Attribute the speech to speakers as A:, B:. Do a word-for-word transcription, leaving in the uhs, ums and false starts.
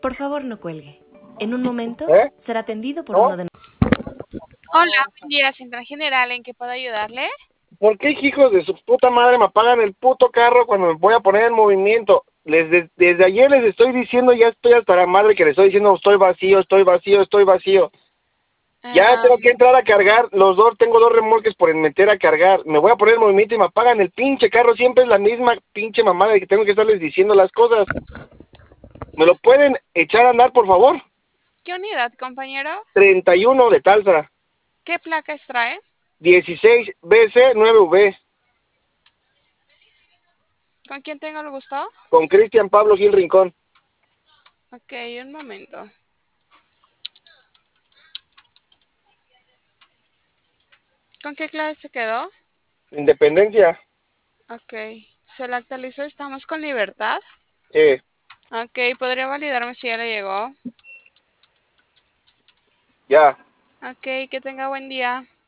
A: Por favor, no cuelgue. En un momento
B: ¿Eh?
A: será atendido por
B: ¿No?
A: uno de
C: Hola, buen día, Central General, ¿en qué puedo ayudarle?
B: ¿Por qué hijos de su puta madre me apagan el puto carro cuando me voy a poner en movimiento? Les de- desde ayer les estoy diciendo, ya estoy hasta la madre que les estoy diciendo, estoy vacío, estoy vacío, estoy vacío. Ya
C: Ah,
B: tengo que entrar a cargar, los dos, tengo dos remolques por meter a cargar. Me voy a poner en movimiento y me apagan el pinche carro, siempre es la misma pinche mamada de que tengo que estarles diciendo las cosas. ¿Me lo pueden echar a andar, por favor?
C: ¿qué unidad, compañero?
B: treinta y uno de Talsa,
C: ¿Qué placas trae?
B: dieciséis B C nueve V,
C: ¿Con quién tengo el gusto?
B: con Cristian Pablo Gil Rincón.
C: Ok, un momento. ¿Con qué clave se quedó?
B: Independencia.
C: Ok, se la actualizó, estamos con libertad.
B: Eh,
C: Ok, ¿podría validarme si ya le llegó?
B: ya.
C: Ok, que tenga buen día.